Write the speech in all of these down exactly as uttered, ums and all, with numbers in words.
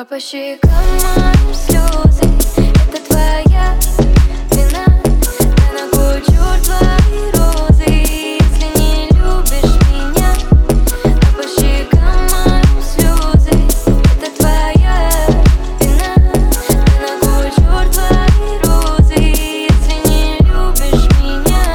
А по щекам моим слезы. Это твоя вина. Да на кой черт твои розы, если не любишь меня? А по щекам моим слезы. Это твоя вина. Да на кой черт твои розы, если не любишь меня?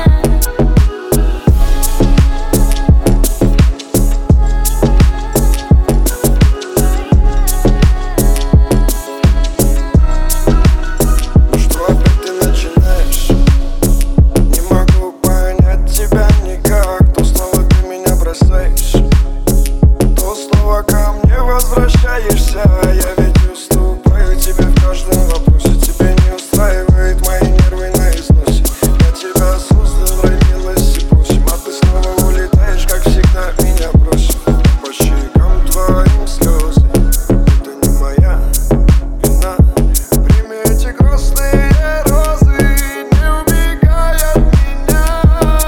Возвращаешься, я ведь уступаю тебе в каждом вопросе. Тебя не устраивает мои нервы на износе. Я тебя создал, родилась и просим, а ты снова улетаешь, как всегда меня бросив. По щекам твоим слезы. Это не моя вина. Прими эти грустные розы, не убегай от меня.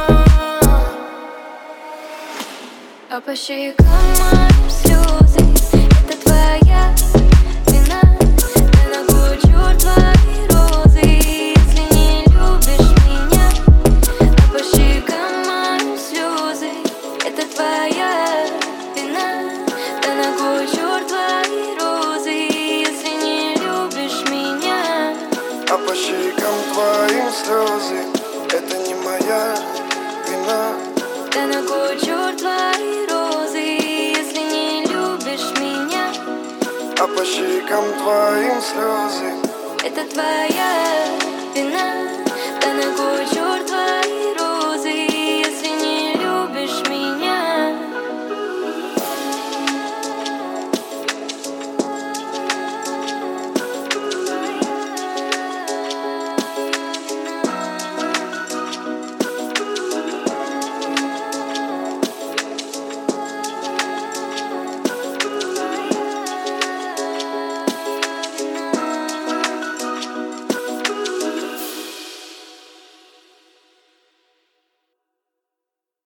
А по щекам моим слезы. Это твоя вина. Да на кой черт твои розы, если не любишь меня? А по щекам моим слезы. Это твоя вина. Да на кой черт твои розы, если не любишь меня? А по щекам твоим слезы. Это не моя вина. Да на кой черт твои розы, если не любишь меня? А по щекам твоим слезы. Это твоя